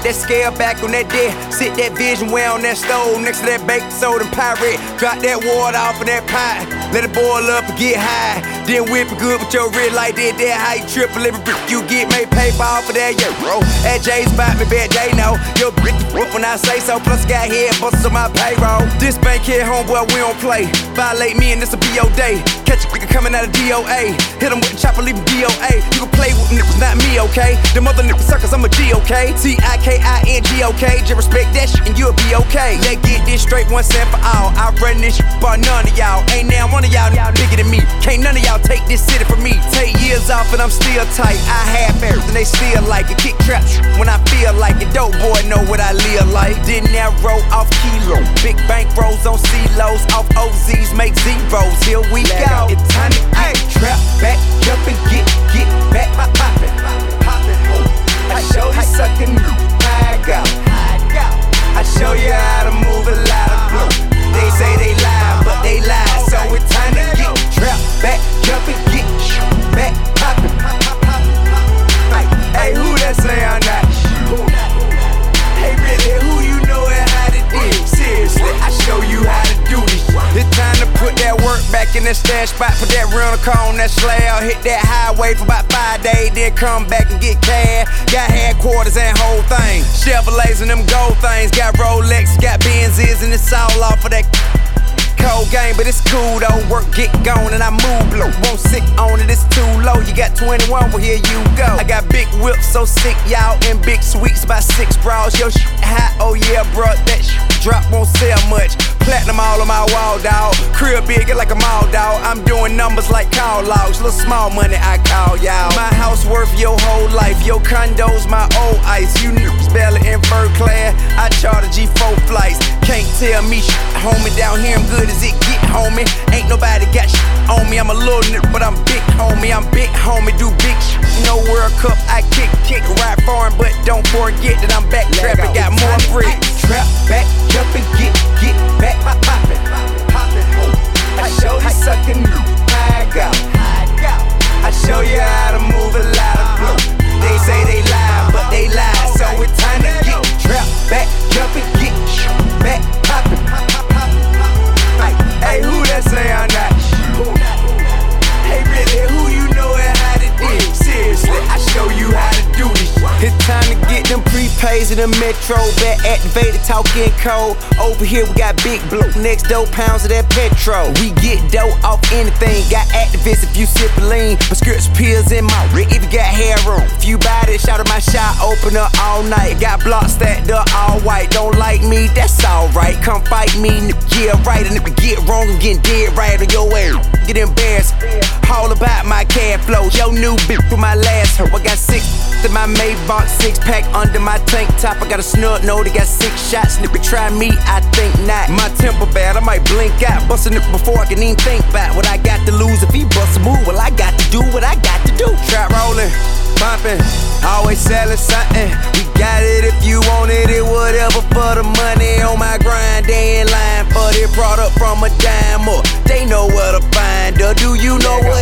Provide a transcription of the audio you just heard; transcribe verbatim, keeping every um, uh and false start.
that scale back on that dead. Sit that vision well on that stove next to that baked soda and pirate. Drop that water off of that pot, let it boil up and get high. Then whip it good with your red light, did that how you triple every brick you get. Made paper off of that, yeah, bro. At J's spot, me bet they know. Your brick whoop when I say so, plus got head busters on my payroll. This bank here, homeboy, we don't play. Violate me and this'll be your day. Catch a nigga coming out of D O A. Hit him with the chopper, leave him D O A. You can play with niggas, not me, okay? Them other niggas suckers, I'm a G, okay? T I K I N G, okay? Just respect that shit and you'll be okay. Let's get this straight once and for all. I run this shit for none of y'all. Ain't now one of y'all bigger than me. Can't none of y'all take this city from me. Take years off and I'm still tight. I have everything they still like it. Kick traps when I feel like it. Dope boy know what I live like. Didn't that roll off kilo. Big bank rolls on C-Los. Off O Zs make zeros. Here we go. It's time to get trap back, jump and get, get back. Poppin', poppin'. I show you suckin' I go. I show you how to move a lot of blue. They say they lie, but they lie. So it's time to get trap back, jump and get back. Poppin'. Hey, who that say I'm not? Hey, really, who you know and how to do it? Seriously, I show you how to do this. It's time to put that work back in that stash spot. Put that rental car on that slab. Hit that highway for about five days, then come back and get cash. Got headquarters and whole thing. Chevrolets and them gold things. Got Rolex, got Benzes, and it's all off of that cold game, but it's cool though. Work get gone and I move low. Won't sit on it, it's too low. You got twenty-one, well here you go. I got big whips so sick, y'all, and big sweets by six bras. Yo, shit hot, oh yeah, bro, that shit drop won't sell much. Platinum all on my wall, dawg. Crib big like a mall, dawg. I'm doing numbers like call logs. Little small money I call y'all. My house worth your whole life. Your condo's my old ice. You niggas barely in first class. I charter G four flights. Can't tell me shit, homie. Down here I'm good as it get, homie. Ain't nobody got shit on me. I'm a little nigga, but I'm big, homie. I'm big, homie. Do big shit. No World Cup. I kick, kick, ride foreign, but don't forget that I'm back trapping. Got more bricks. Trap back, jump and get, get back. Poppin', poppin'. I show you suckin' I go. I show you how to move a lot of blue. They say they lie, but they lie. So it's time to get trap back, jump and get back. Poppin'. Hey, who that say I'm not? Hey, really, who you know and how to do it? Seriously, I show you how to do this. It's time to get them prepays in the metro. Back activated, talking code. Over here we got big blue. Next door, pounds of that petrol. We get dough off anything. Got activists if you sip lean. Prescription pills in my rig if you got hair on. If you buy this, shout out my shop, open up all night. Got blocks stacked up all white. Don't like me, that's alright. Come fight me, nigga, yeah, right. And if you get wrong, I'm getting dead right on your ass. Get embarrassed. All about my cash flow. Yo, new bitch for my last hoe. I got six in my Maybach, six pack under my tank top. I got a snub nose, they got six shots. Nigga, try me, I think not. My temper bad, I might blink out. Bustin' it before I can even think about what I got to lose. If he bust a move, well, I got to do what I got to do. Trap rollin', bumpin', always sellin' something. We got it if you want it, it whatever for the money. On my grind, they in line for it. Brought up from a dime or they know where to find her. Do you know what